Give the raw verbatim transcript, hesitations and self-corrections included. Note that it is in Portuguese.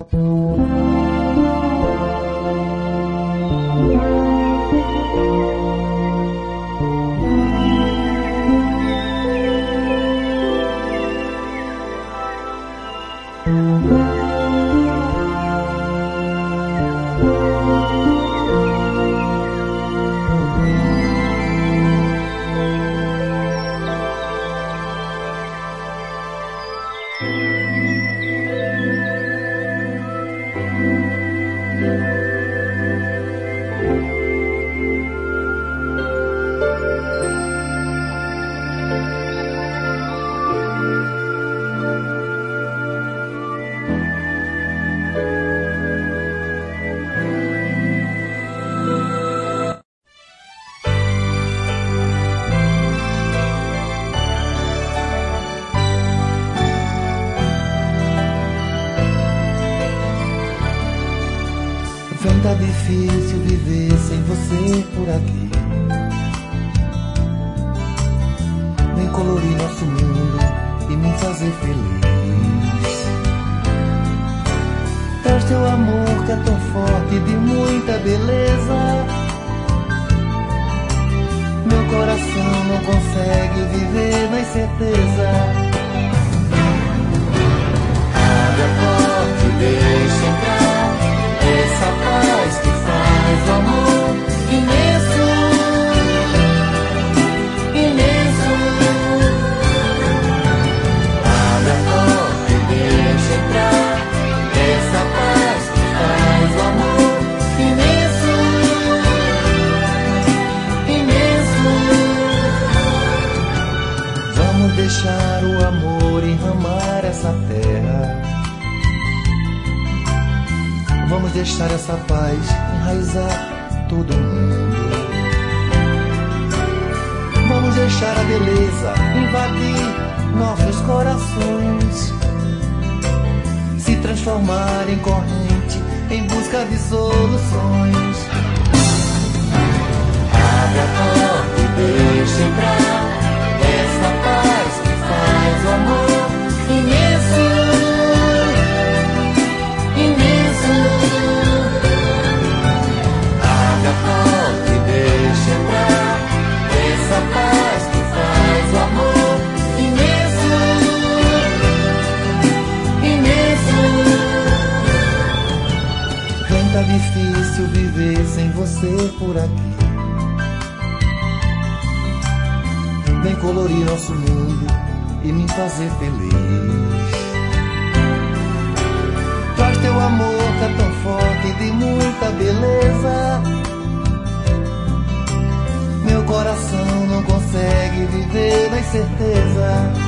Vem, tá difícil viver sem você por aqui. Vem colorir nosso mundo e me fazer feliz. Traz teu amor que é tão forte, de muita beleza. Meu coração não consegue viver na incerteza. Abre a porta e deixa entrar essa paz que faz o amor imenso, imenso. Abre a porta e deixa entrar essa paz que faz o amor imenso, imenso. Vamos deixar o amor enramar essa terra. Vamos deixar essa paz enraizar todo mundo. Vamos deixar a beleza invadir nossos corações, se transformar em corrente em busca de soluções. Abre a porta e deixa entrar essa paz que faz o amor imenso, imenso. Abre a porta e deixa entrar essa paz que faz o amor imenso, imenso. Vem, tá difícil viver sem você por aqui. Vem colorir nosso mundo e me fazer feliz. Traz teu amor que é tão forte, de muita beleza. Meu coração não consegue viver na incerteza.